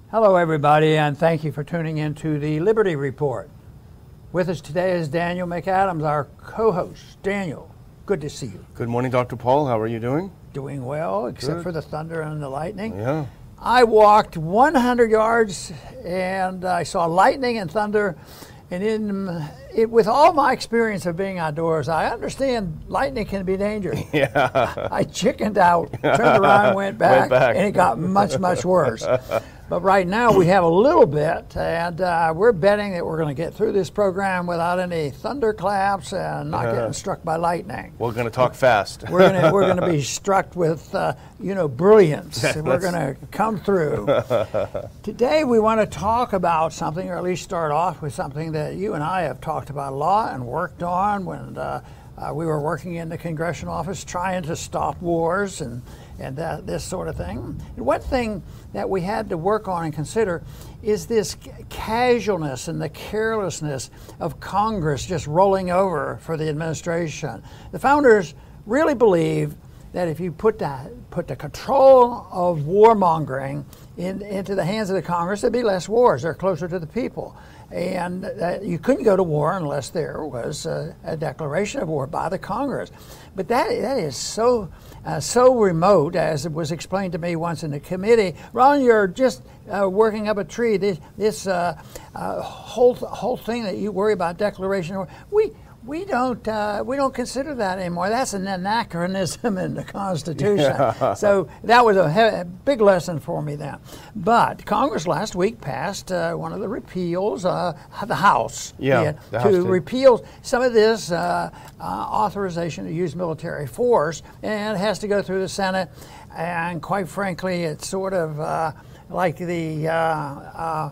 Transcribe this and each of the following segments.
Hello, everybody, and thank you for tuning in to the Liberty Report. With us today is Daniel McAdams, our co-host. Daniel, good to see you. Good morning, Dr. Paul. How are you doing? Doing well, except for the thunder and the lightning. Yeah. I walked 100 yards, and I saw lightning and thunder. And with all my experience of being outdoors, I understand lightning can be dangerous. Yeah. I chickened out, turned around, went back, and it got much, much worse. But right now we have a little bit, and we're betting that we're going to get through this program without any thunderclaps and not getting struck by lightning. We're going to talk fast. We're going to be struck with, brilliance. We're going to come through. Today we want to talk about something, or at least start off with something that you and I have talked about a lot and worked on when we were working in the congressional office trying to stop wars and this sort of thing. And one thing that we had to work on and consider is this casualness and the carelessness of Congress just rolling over for the administration. The founders really believe that if you put the control of warmongering into the hands of the Congress, there'd be less wars. They're closer to the people. And you couldn't go to war unless there was a declaration of war by the Congress. But that is so remote, as it was explained to me once in the committee. Ron, you're just working up a tree. This whole thing that you worry about declaration of war, we don't consider that anymore. That's an anachronism in the Constitution. Yeah. So that was a big lesson for me then. But Congress last week passed one of the repeals, the House, to repeal some of this authorization to use military force, and it has to go through the Senate. And quite frankly, it's sort of like the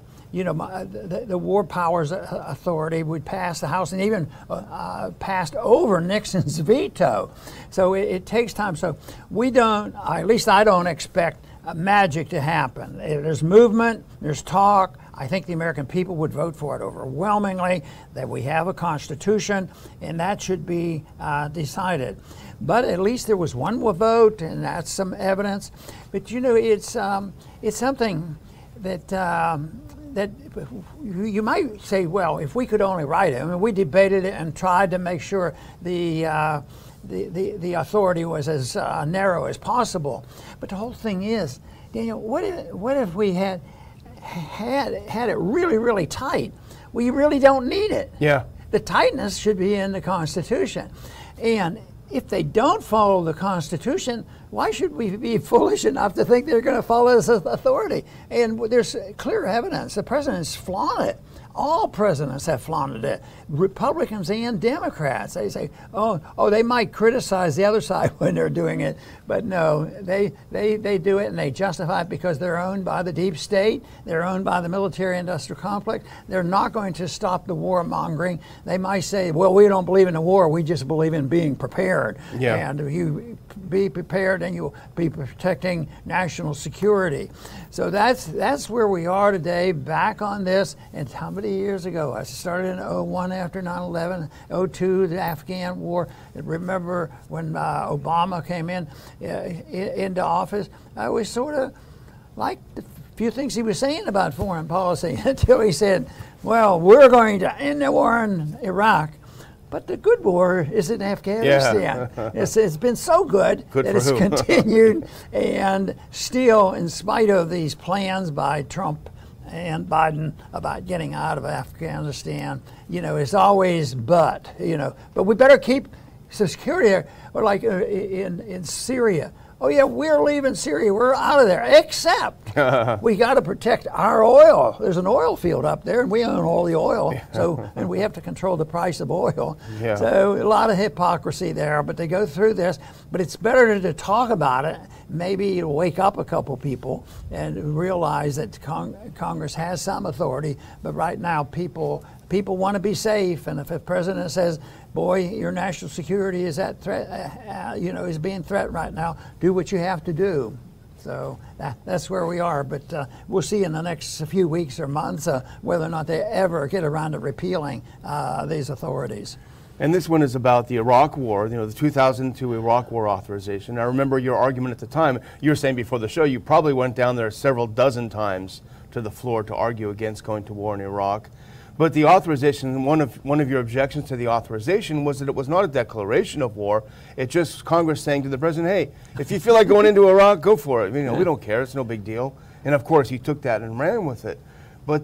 War Powers Authority would pass the House and even passed over Nixon's veto. So it takes time. So at least I don't expect magic to happen. There's movement, there's talk. I think the American people would vote for it overwhelmingly, that we have a Constitution, and that should be decided. But at least there was one vote, and that's some evidence. But it's something that you might say, well, if we could only write it. I mean, we debated it and tried to make sure the authority was as narrow as possible. But the whole thing is, Daniel, what if we had it really, really tight? We really don't need it. Yeah. The tightness should be in the Constitution. And if they don't follow the Constitution, why should we be foolish enough to think they're going to follow this authority? And there's clear evidence. The president's flaunted it. All presidents have flaunted it. Republicans and Democrats. They say, oh, they might criticize the other side when they're doing it, but no, they do it and they justify it because they're owned by the deep state. They're owned by the military-industrial complex. They're not going to stop the warmongering. They might say, well, we don't believe in the war. We just believe in being prepared. Yeah. And if you be prepared, and you'll be protecting national security. So that's where we are today, back on this. And how many years ago? I started in 2001 after 9/11, 2002, the Afghan war. And remember when Obama came into office, I was sort of like the few things he was saying about foreign policy until he said, well, we're going to end the war in Iraq. But the good war is in Afghanistan. Yeah. It's been so good that it's continued, and still, in spite of these plans by Trump and Biden about getting out of Afghanistan, it's always but we better keep security there. Or like in Syria. Oh yeah, we're leaving Syria. We're out of there. Except we got to protect our oil. There's an oil field up there, and we own all the oil. And we have to control the price of oil. Yeah. So a lot of hypocrisy there. But they go through this. But it's better to talk about it. Maybe it'll wake up a couple people and realize that Congress has some authority. But right now, people want to be safe. And if a president says, boy, your national security is at threat, is being threatened right now, do what you have to do. So that's where we are. But we'll see in the next few weeks or months whether or not they ever get around to repealing these authorities. And this one is about the Iraq War, the 2002 Iraq War authorization. I remember your argument at the time. You were saying before the show you probably went down there several dozen times to the floor to argue against going to war in Iraq. But the authorization, one of your objections to the authorization was that it was not a declaration of war. It's just Congress saying to the president, hey, if you feel like going into Iraq, go for it. We don't care. It's no big deal. And of course, he took that and ran with it. But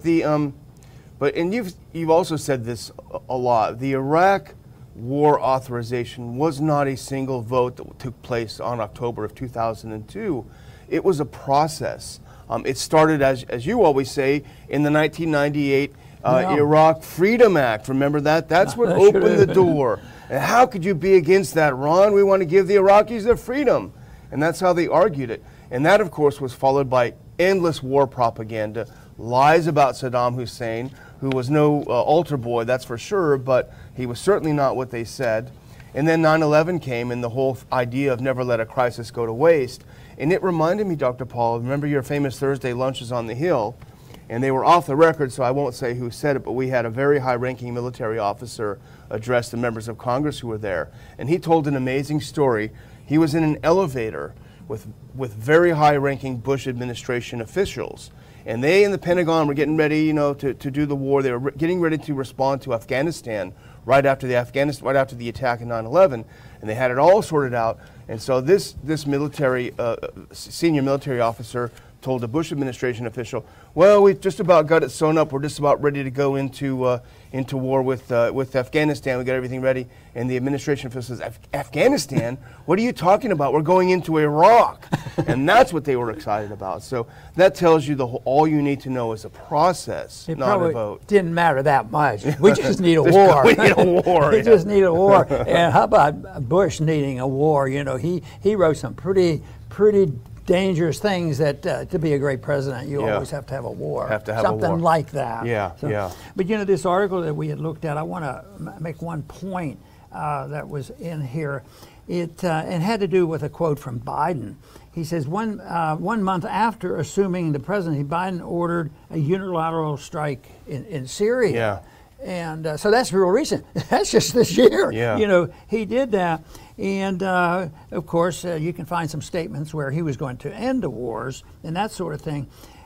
and you've also said this a lot. The Iraq War authorization was not a single vote that took place on October of 2002. It was a process. It started, as you always say, in the 1998 Iraq Freedom Act. Remember that? That's what opened the door. And how could you be against that, Ron? We want to give the Iraqis their freedom. And that's how they argued it. And that, of course, was followed by endless war propaganda, lies about Saddam Hussein, who was no altar boy, that's for sure, but he was certainly not what they said. And then 9/11 came, and the whole idea of never let a crisis go to waste. And it reminded me, Dr. Paul, remember your famous Thursday lunches on the Hill? And they were off the record, so I won't say who said it, but we had a very high-ranking military officer address the members of Congress who were there. And he told an amazing story. He was in an elevator with very high-ranking Bush administration officials. And they in the Pentagon were getting ready, to do the war. They were getting ready to respond to Afghanistan right after the attack in 9/11, and they had it all sorted out. And so this military senior military officer told a Bush administration official, "Well, we've just about got it sewn up. We're just about ready to go into war with Afghanistan. We got everything ready." And the administration official says, "Afghanistan? What are you talking about? We're going into Iraq." And that's what they were excited about. So that tells you all you need to know is a process, not a vote. Didn't matter that much. We just need a war. We need a war. We just need a war. And how about Bush needing a war? He wrote some pretty dangerous things that to be a great president, you always have to have a war. Have to have something a war. like that. Yeah. But this article that we had looked at, I want to make one point that was in here. It had to do with a quote from Biden. He says, one month after assuming the presidency, Biden ordered a unilateral strike in Syria. Yeah. And so that's real recent. That's just this year. Yeah. He did that. And, of course, you can find some statements where he was going to end the wars and that sort of thing.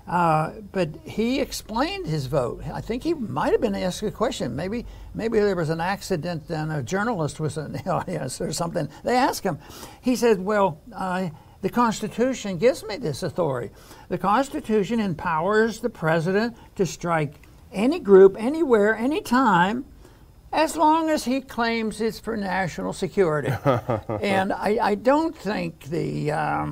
But he explained his vote. I think he might have been asked a question. Maybe there was an accident and a journalist was in the audience or something. They asked him. He said, well, the Constitution gives me this authority. The Constitution empowers the president to strike any group, anywhere, anytime, as long as he claims it's for national security. And I don't think the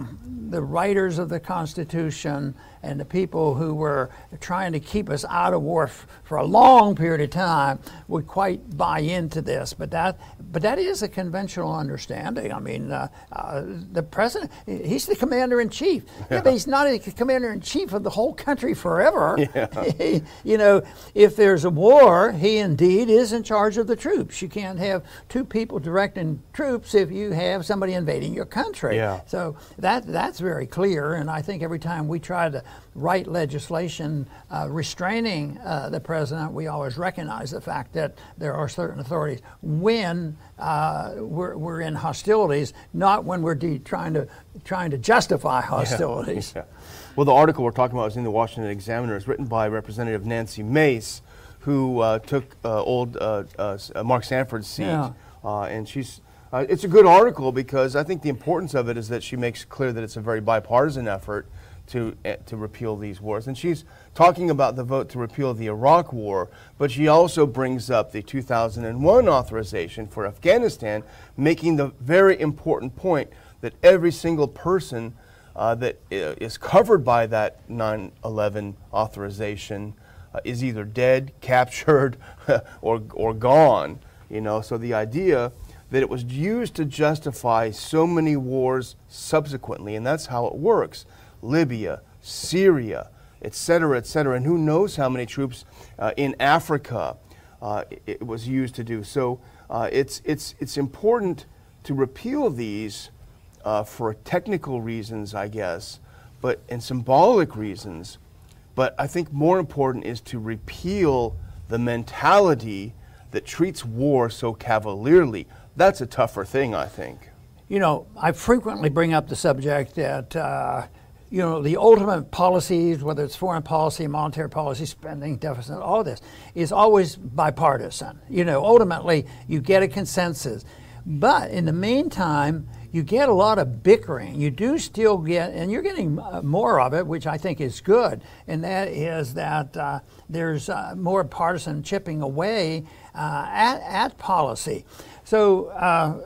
writers of the Constitution and the people who were trying to keep us out of war for a long period of time would quite buy into this. But that is a conventional understanding. I mean, the president, he's the commander-in-chief. Yeah, but he's not a commander-in-chief of the whole country forever. Yeah. If there's a war, he indeed is in charge of the troops. You can't have two people directing troops if you have somebody invading your country. Yeah. So that's very clear, and I think every time we try to write legislation restraining the president, we always recognize the fact that there are certain authorities when we're in hostilities, not when we're trying to justify hostilities. Yeah. Well, the article we're talking about is in the Washington Examiner. It's written by Representative Nancy Mace, who took Mark Sanford's seat, and she's. It's a good article because I think the importance of it is that she makes clear that it's a very bipartisan effort to repeal these wars. And she's talking about the vote to repeal the Iraq War, but she also brings up the 2001 authorization for Afghanistan, making the very important point that every single person that is covered by that 9/11 authorization is either dead, captured, or gone. So the idea that it was used to justify so many wars subsequently, and that's how it works. Libya, Syria, et cetera, and who knows how many troops in Africa it was used to do. So it's important to repeal these for technical reasons, I guess, and symbolic reasons. But I think more important is to repeal the mentality that treats war so cavalierly, that's a tougher thing, I think. You know, I frequently bring up the subject that, you know, the ultimate policies, whether it's foreign policy, monetary policy, spending, deficit, all this, is always bipartisan. You know, ultimately, you get a consensus. But in the meantime, you get a lot of bickering. You do still get, and you're getting more of it, which I think is good, and that is that there's more partisan chipping away at policy. So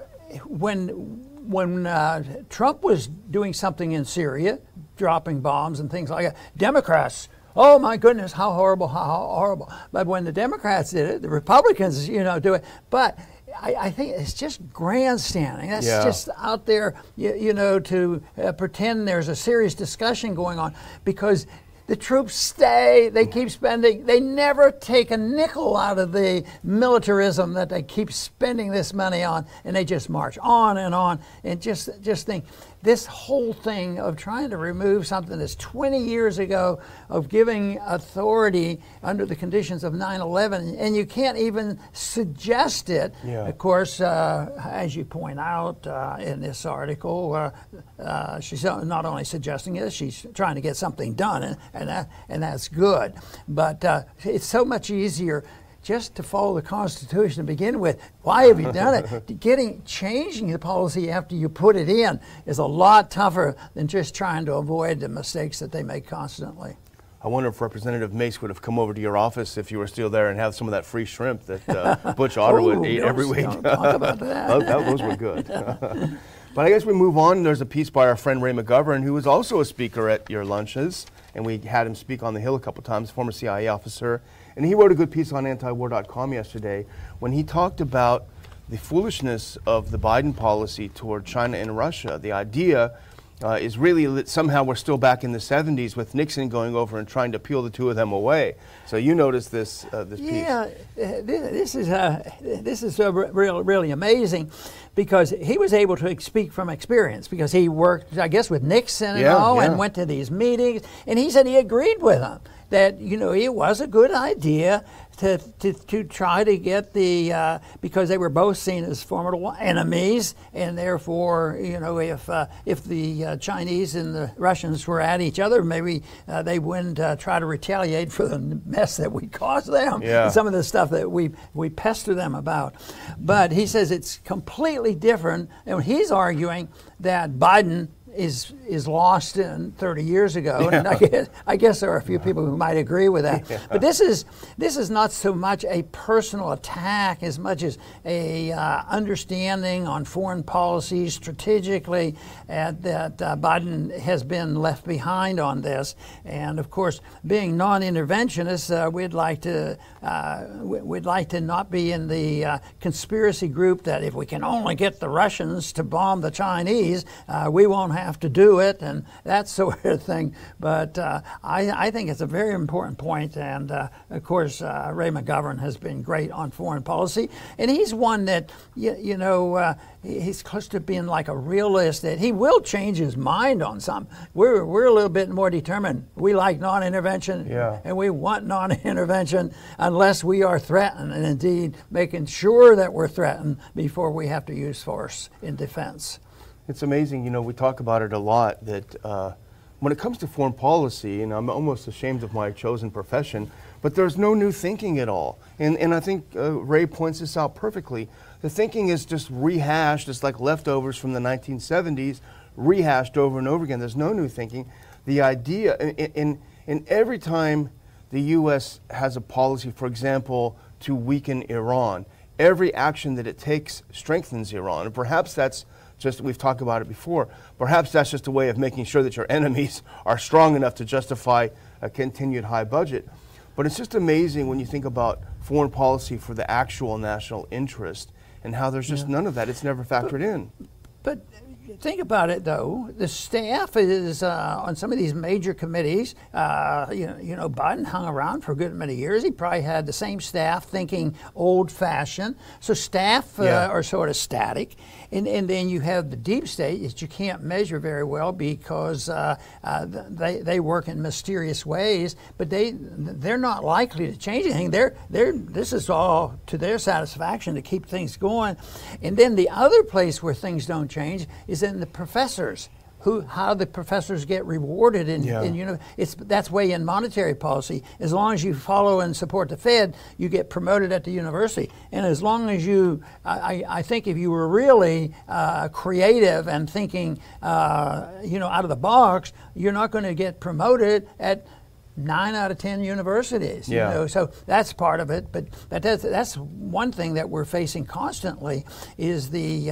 when Trump was doing something in Syria, dropping bombs and things like that, Democrats, oh my goodness, how horrible, how horrible. But when the Democrats did it, the Republicans, you know, do it. But I think it's just grandstanding. That's just out there, you know, to pretend there's a serious discussion going on, because the troops stay, they keep spending, they never take a nickel out of the militarism that they keep spending this money on, and they just march on, and just think, this whole thing of trying to remove something that's 20 years ago, of giving authority under the conditions of 9/11, and you can't even suggest it. Of course, as you point out in this article, she's not only suggesting it, she's trying to get something done, and that's good. But it's so much easier just to follow the Constitution to begin with. Why have you done it? Changing the policy after you put it in is a lot tougher than just trying to avoid the mistakes that they make constantly. I wonder if Representative Mace would have come over to your office if you were still there and have some of that free shrimp that Butch Otterwood ate every week. Don't talk about that. Those were good. But I guess we move on. There's a piece by our friend Ray McGovern, who was also a speaker at your lunches, and we had him speak on the Hill a couple times, former CIA officer. And he wrote a good piece on antiwar.com yesterday when he talked about the foolishness of the Biden policy toward China and Russia. The idea is really that somehow we're still back in the 70s with Nixon going over and trying to peel the two of them away. So you noticed this piece. Yeah, this is really amazing, because he was able to speak from experience, because he worked, I guess, with Nixon and went to these meetings, and he said he agreed with him that, you know, it was a good idea to try to get the because they were both seen as formidable enemies, and therefore, you know, if the Chinese and the Russians were at each other, maybe they wouldn't try to retaliate for the mess that we caused them, and some of the stuff that we pester them about. But he says it's completely different, and he's arguing that Biden is lost in 30 years ago, and I guess there are a few people who might agree with that. But this is not so much a personal attack as much as a understanding on foreign policy strategically that Biden has been left behind on this. And of course, being non-interventionists, we'd like to not be in the conspiracy group that if we can only get the Russians to bomb the Chinese, we won't have to do it, and that sort of thing. But I think it's a very important point, and of course Ray McGovern has been great on foreign policy, and he's one that he's close to being like a realist, that he will change his mind on something. We're a little bit more determined. We like non-intervention, and we want non-intervention unless we are threatened, and indeed making sure that we're threatened before we have to use force in defense. It's amazing, you know, we talk about it a lot, that when it comes to foreign policy, and I'm almost ashamed of my chosen profession, but there's no new thinking at all. And I think Ray points this out perfectly. The thinking is just rehashed. It's like leftovers from the 1970s, rehashed over and over again. There's no new thinking. The idea, in every time the U.S. has a policy, for example, to weaken Iran, every action that it takes strengthens Iran. And perhaps that's just, we've talked about it before, perhaps that's just a way of making sure that your enemies are strong enough to justify a continued high budget. But it's just amazing when you think about foreign policy for the actual national interest and how there's just none of that. It's never factored in. But think about it, though. The staff is on some of these major committees. Biden hung around for a good many years. He probably had the same staff thinking old-fashioned. So staff are sort of static. And then you have the deep state that you can't measure very well because they work in mysterious ways. But they're not likely to change anything. This is all to their satisfaction to keep things going. And then the other place where things don't change is in the professors. How the professors get rewarded that's way in monetary policy. As long as you follow and support the Fed, you get promoted at the university. And as long as I think if you were really creative and thinking, out of the box, you're not going to get promoted at 9 out of 10 universities. So that's part of it. But that's one thing that we're facing constantly is the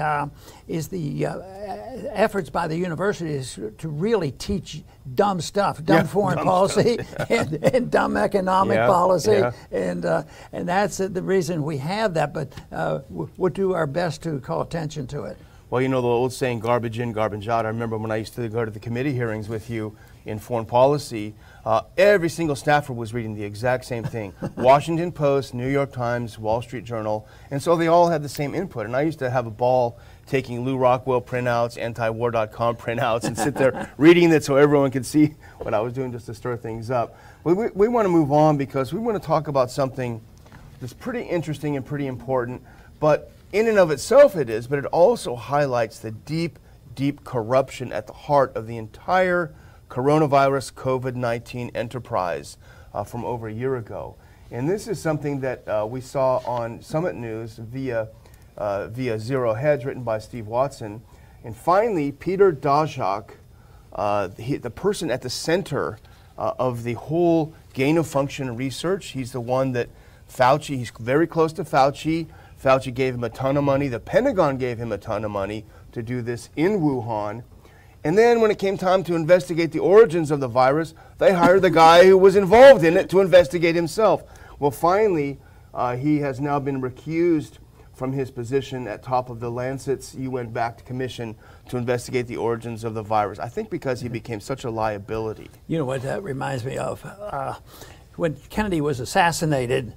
efforts by the universities to really teach dumb stuff, dumb foreign policy and dumb economic policy, and that's the reason we have that. But we'll do our best to call attention to it. Well, the old saying, garbage in, garbage out. I remember when I used to go to the committee hearings with you in foreign policy, every single staffer was reading the exact same thing. Washington Post, New York Times, Wall Street Journal, and so they all had the same input. And I used to have a ball taking Lew Rockwell printouts, antiwar.com printouts, and sit there reading it so everyone could see what I was doing just to stir things up. We want to move on because we want to talk about something that's pretty interesting and pretty important, but in and of itself it is, but it also highlights the deep, deep corruption at the heart of the entire coronavirus COVID-19 enterprise from over a year ago. And this is something that we saw on Summit News via Zero Hedge, written by Steve Watson. And finally, Peter Daszak, the person at the center of the whole gain-of-function research. He's the one that he's very close to Fauci. Fauci gave him a ton of money. The Pentagon gave him a ton of money to do this in Wuhan. And then when it came time to investigate the origins of the virus, they hired the guy who was involved in it to investigate himself. Well, finally, he has now been recused from his position at top of the Lancet's UN-backed commission to investigate the origins of the virus. I think because he became such a liability. You know what that reminds me of? When Kennedy was assassinated,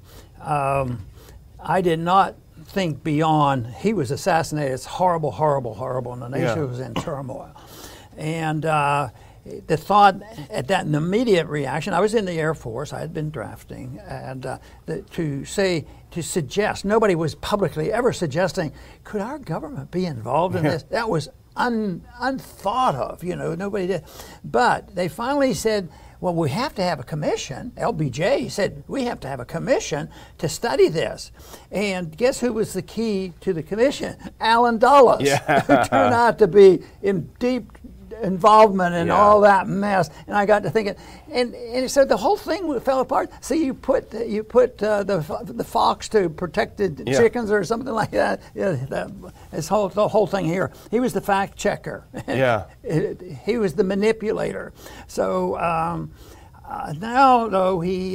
I did not think beyond, he was assassinated. It's horrible, horrible, horrible, and the nation was in turmoil. And the thought at that, an immediate reaction, I was in the Air Force, I had been drafting, and to suggest, nobody was publicly ever suggesting, could our government be involved in this? That was unthought of, nobody did. But they finally said, well, we have to have a commission. LBJ said, we have to have a commission to study this. And guess who was the key to the commission? Alan Dulles, who turned out to be in deep involvement in all that mess. And I got to thinking, and so the whole thing fell apart. So you put the fox to protect the chickens or something like that. The whole thing here. He was the fact checker. He was the manipulator. So now though he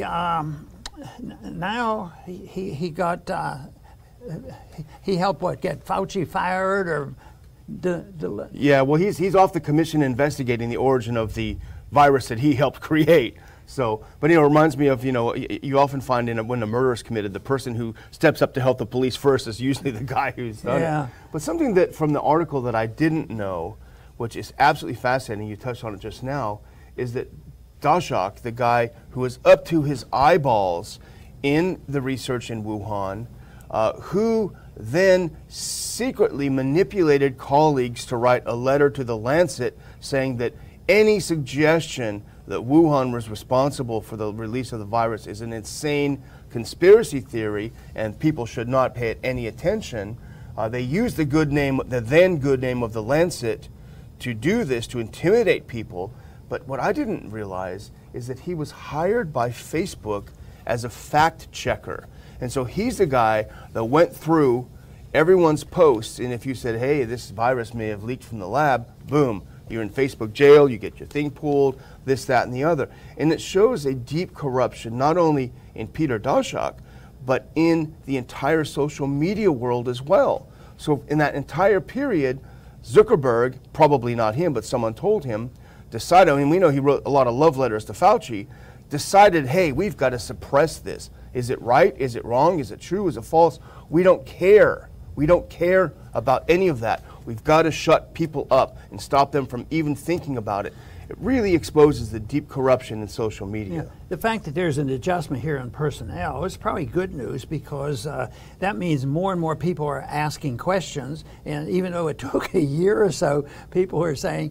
he helped get Fauci fired or. Well, he's off the commission investigating the origin of the virus that he helped create. So, but it reminds me of, you often find when a murder is committed, the person who steps up to help the police first is usually the guy who's done it. But something that from the article that I didn't know, which is absolutely fascinating, you touched on it just now, is that Daszak, the guy who was up to his eyeballs in the research in Wuhan, who then secretly manipulated colleagues to write a letter to the Lancet saying that any suggestion that Wuhan was responsible for the release of the virus is an insane conspiracy theory and people should not pay it any attention. They used the then good name of the Lancet to do this, to intimidate people. But what I didn't realize is that he was hired by Facebook as a fact checker. And so he's the guy that went through everyone's posts, and if you said, hey, this virus may have leaked from the lab, boom, you're in Facebook jail, you get your thing pulled, this, that, and the other. And it shows a deep corruption, not only in Peter Daszak, but in the entire social media world as well. So in that entire period, Zuckerberg, probably not him, but someone told him, decided, I mean, we know he wrote a lot of love letters to Fauci, decided, hey, we've got to suppress this. Is it right? Is it wrong? Is it true? Is it false? We don't care. We don't care about any of that. We've got to shut people up and stop them from even thinking about it. It really exposes the deep corruption in social media. Yeah. The fact that there's an adjustment here in personnel is probably good news, because that means more and more people are asking questions. And even though it took a year or so, people are saying,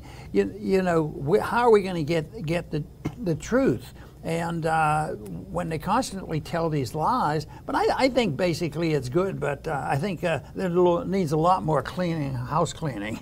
how are we going to get the truth? And when they constantly tell these lies, but I think basically it's good, but I think there needs a lot more house cleaning.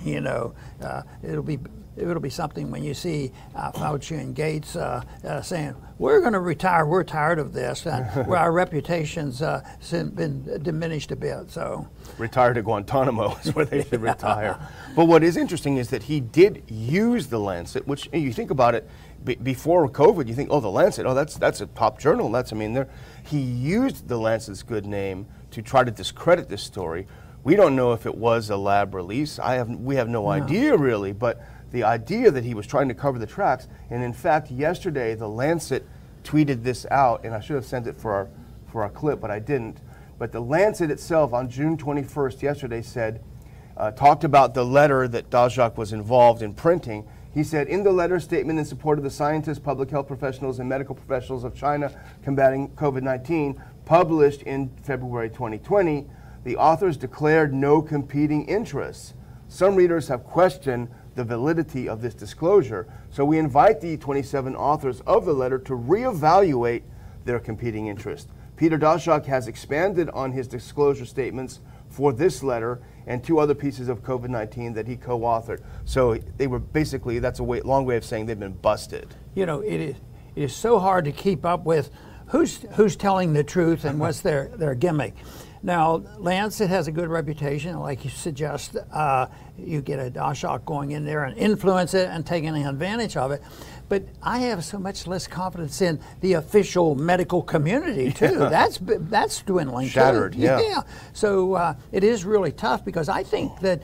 It'll be something when you see Fauci and Gates saying, we're going to retire, we're tired of this, and where our reputation's been diminished a bit. So retire to Guantanamo is where they should retire. But what is interesting is that he did use The Lancet, which, you think about it, before COVID, you think, oh, The Lancet, oh, that's a top journal. He used The Lancet's good name to try to discredit this story. We don't know if it was a lab release. We have no idea, really, but the idea that he was trying to cover the tracks, and in fact, yesterday, The Lancet tweeted this out, and I should have sent it for our clip, but I didn't. But The Lancet itself, on June 21st, yesterday, talked about the letter that Daszak was involved in printing. He said, in the letter statement in support of the scientists, public health professionals, and medical professionals of China combating COVID-19, published in February 2020, the authors declared no competing interests. Some readers have questioned the validity of this disclosure, so we invite the 27 authors of the letter to reevaluate their competing interests. Peter Daszak has expanded on his disclosure statements for this letter and 2 other pieces of COVID-19 that he co-authored. So they were basically, that's a long way of saying they've been busted. It is so hard to keep up with who's telling the truth and what's their gimmick. Now, Lancet has a good reputation, like you suggest. You get a Daszak going in there and influence it and taking advantage of it. But I have so much less confidence in the official medical community too. That's dwindling. Shattered. Too. Yeah. So it is really tough, because I think that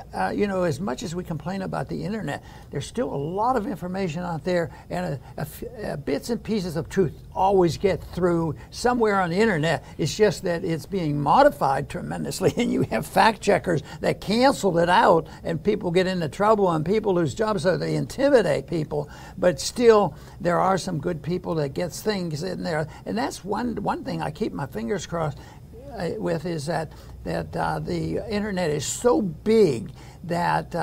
as much as we complain about the internet, there's still a lot of information out there, and bits and pieces of truth always get through somewhere on the internet. It's just that it's being modified tremendously, and you have fact checkers that cancel it out, and people get into trouble, and people lose jobs, so they intimidate people. But still, there are some good people that gets things in there, and that's one thing I keep my fingers crossed with, is that the internet is so big that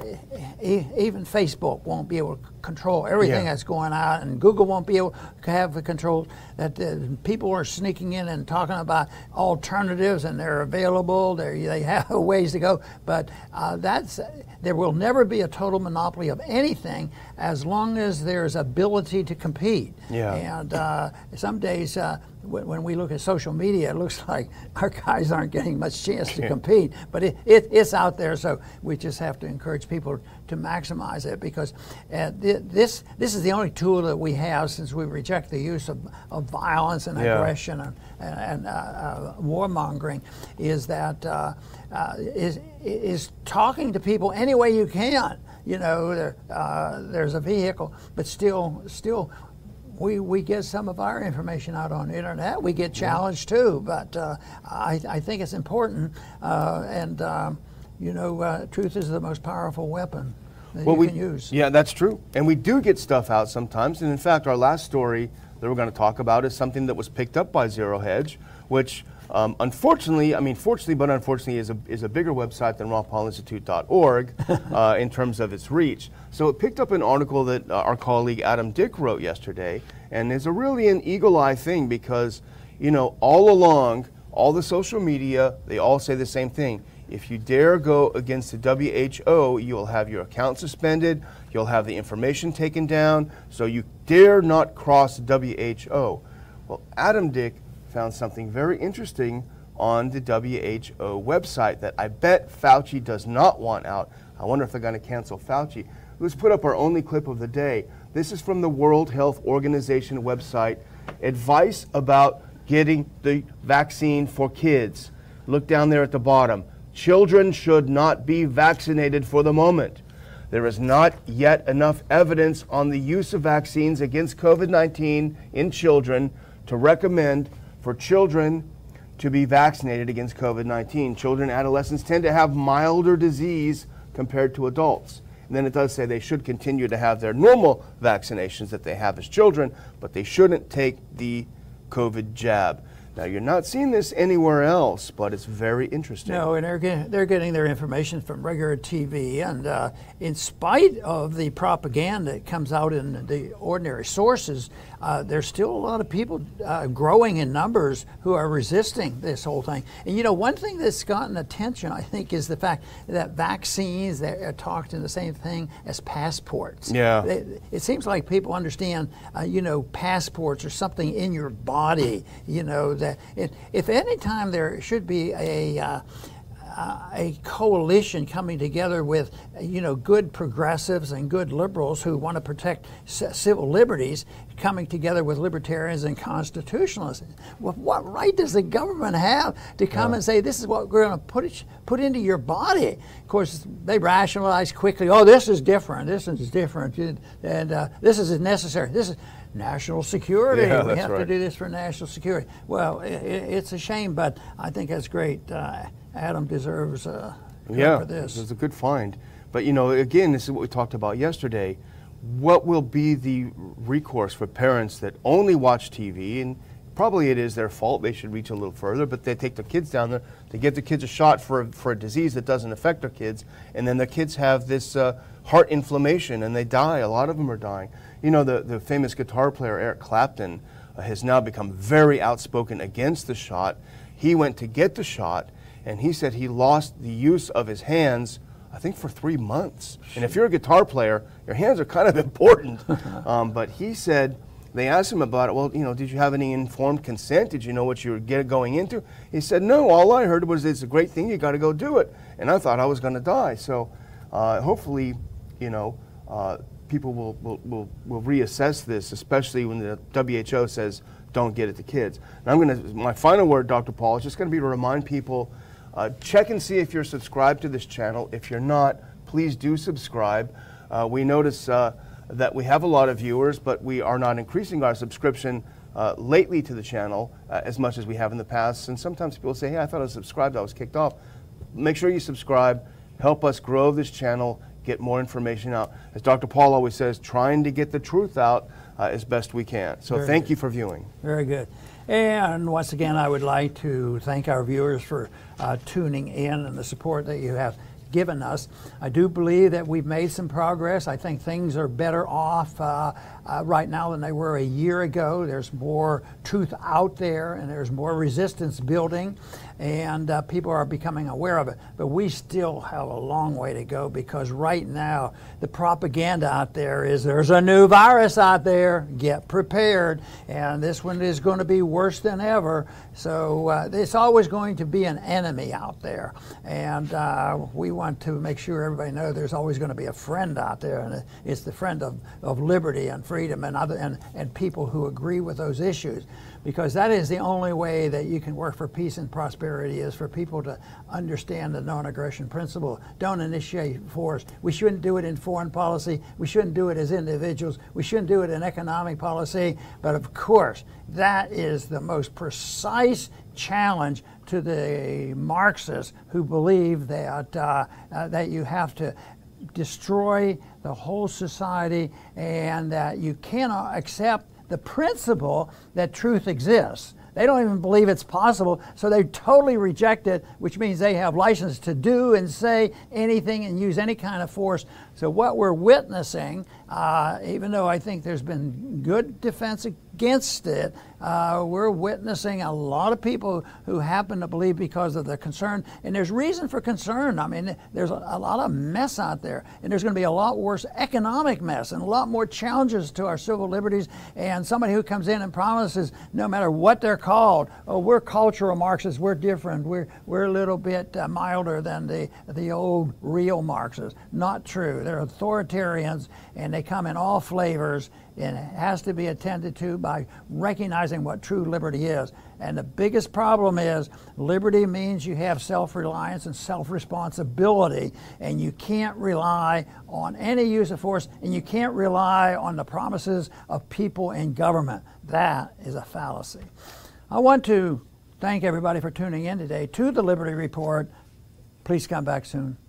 even Facebook won't be able to control everything that's going on, and Google won't be able to have the control. That people are sneaking in and talking about alternatives, and they're available. They have ways to go, but there will never be a total monopoly of anything as long as there's ability to compete. Yeah. And some days, when we look at social media, it looks like our guys aren't getting much chance to compete, but it's out there, so we just have to encourage people to maximize it, because this is the only tool that we have, since we reject the use of violence and aggression and warmongering, is that is talking to people any way you can. There's a vehicle, but still we get some of our information out on the internet. We get challenged too, but I think it's important, truth is the most powerful weapon that you can use. Yeah, that's true. And we do get stuff out sometimes. And in fact, our last story that we're going to talk about is something that was picked up by Zero Hedge, which fortunately is a bigger website than RonPaulInstitute.org in terms of its reach. So it picked up an article that our colleague Adam Dick wrote yesterday, and it's really an eagle-eye thing, because, all along, all the social media, they all say the same thing. If you dare go against the WHO, you'll have your account suspended, you'll have the information taken down, so you dare not cross the WHO. Well, Adam Dick found something very interesting on the WHO website that I bet Fauci does not want out. I wonder if they're going to cancel Fauci. Let's put up our only clip of the day. This is from the World Health Organization website. Advice about getting the vaccine for kids. Look down there at the bottom. Children should not be vaccinated for the moment. There is not yet enough evidence on the use of vaccines against COVID-19 in children to recommend for children to be vaccinated against COVID-19. Children and adolescents tend to have milder disease compared to adults. And then it does say they should continue to have their normal vaccinations that they have as children, but they shouldn't take the COVID jab. Now, you're not seeing this anywhere else, but it's very interesting. No, and they're getting their information from regular TV, and in spite of the propaganda that comes out in the ordinary sources, there's still a lot of people growing in numbers who are resisting this whole thing. And you know, one thing that's gotten attention, I think, is the fact that vaccines, they're talked in the same thing as passports. Yeah. It seems like people understand, you know, passports are something in your body, you know, that if any time there should be a coalition coming together with, you know, good progressives and good liberals who want to protect civil liberties, coming together with libertarians and constitutionalists. Well, what right does the government have to come and say, this is what we're going to put into your body? Of course, they rationalize quickly, oh, this is different, and this is necessary. This is national security. Yeah, we have right. to do this for national security. Well, it's a shame, but I think that's great. Adam deserves credit for this. It's a good find. But you know, again, this is what we talked about yesterday. What will be the recourse for parents that only watch TV? And probably it is their fault. They should reach a little further, but they take their kids down there to get the kids a shot for a disease that doesn't affect their kids, and then the kids have this heart inflammation and they die. A lot of them are dying. You know, the famous guitar player Eric Clapton has now become very outspoken against the shot. He went to get the shot, and he said he lost the use of his hands, I think, for 3 months. And if you're a guitar player, your hands are kind of important. But he said, they asked him about it, well, you know, did you have any informed consent? Did you know what you were going into? He said, no, all I heard was it's a great thing, you got to go do it. And I thought I was going to die. So hopefully, you know, people will reassess this, especially when the WHO says don't get it to kids. And my final word, Dr. Paul, is just going to be to remind people, check and see if you're subscribed to this channel. If you're not, please do subscribe. We notice that we have a lot of viewers, but we are not increasing our subscription lately to the channel as much as we have in the past. And sometimes people say, hey, I thought I was subscribed, I was kicked off. Make sure you subscribe. Help us grow this channel, get more information out. As Dr. Paul always says, trying to get the truth out as best we can. So thank you for viewing. Very good. And once again, I would like to thank our viewers for tuning in and the support that you have given us. I do believe that we've made some progress. I think things are better off right now than they were a year ago. There's more truth out there, and there's more resistance building, and people are becoming aware of it. But we still have a long way to go, because right now the propaganda out there is there's a new virus out there, get prepared, and this one is going to be worse than ever. So it's always going to be an enemy out there, and we want to make sure everybody knows there's always going to be a friend out there, and it's the friend of liberty and freedom and people who agree with those issues, because that is the only way that you can work for peace and prosperity, is for people to understand the non-aggression principle. Don't initiate force. We shouldn't do it in foreign policy. We shouldn't do it as individuals. We shouldn't do it in economic policy. But of course, that is the most precise challenge to the Marxists who believe that that you have to destroy the whole society, and that you cannot accept the principle that truth exists. They don't even believe it's possible, so they totally reject it, which means they have license to do and say anything and use any kind of force. So what we're witnessing, even though I think there's been good defense against it, we're witnessing a lot of people who happen to believe because of their concern. And there's reason for concern. I mean, there's a lot of mess out there, and there's going to be a lot worse economic mess and a lot more challenges to our civil liberties. And somebody who comes in and promises, no matter what they're called, oh, we're cultural Marxists, we're different, we're a little bit milder than the old real Marxists. Not true. They're authoritarians, and they come in all flavors, and it has to be attended to by recognizing realizing what true liberty is. And the biggest problem is liberty means you have self-reliance and self-responsibility, and you can't rely on any use of force, and you can't rely on the promises of people in government. That is a fallacy. I want to thank everybody for tuning in today to the Liberty Report. Please come back soon.